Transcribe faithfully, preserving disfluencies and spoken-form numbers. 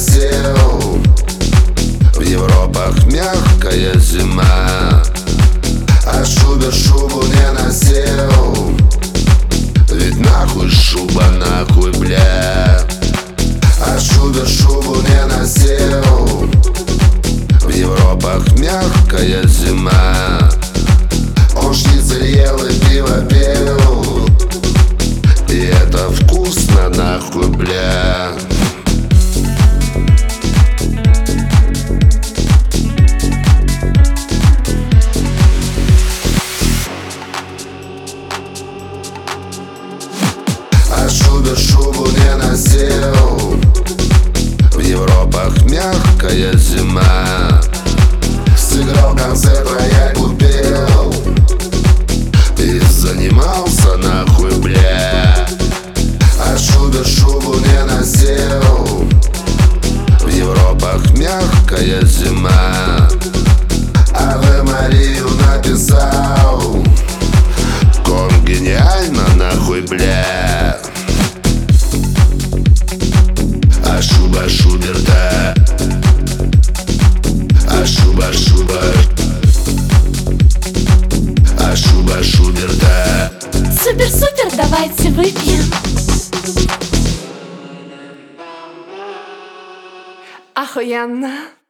носил. В Европах мягкая зима, а Шуберт шубу не носил. Ведь нахуй шуба, нахуй, бля. А Шуберт шубу не носил. В Европах мягкая зима, он шницель ел и пиво пил. И это вкусно, нахуй, бля. А Шуберт шубу не носил. В Европах мягкая зима, сыграл концерт, рояль купил и занимался, нахуй, бля. А Шуберт шубу не носил. В Европах мягкая зима, Аве Марию написал. Кон гениально, нахуй, бля. А шуба Шуберта, а шуба шуба, а шуба Шуберта. Супер-супер, давайте выпьем. Охуенно.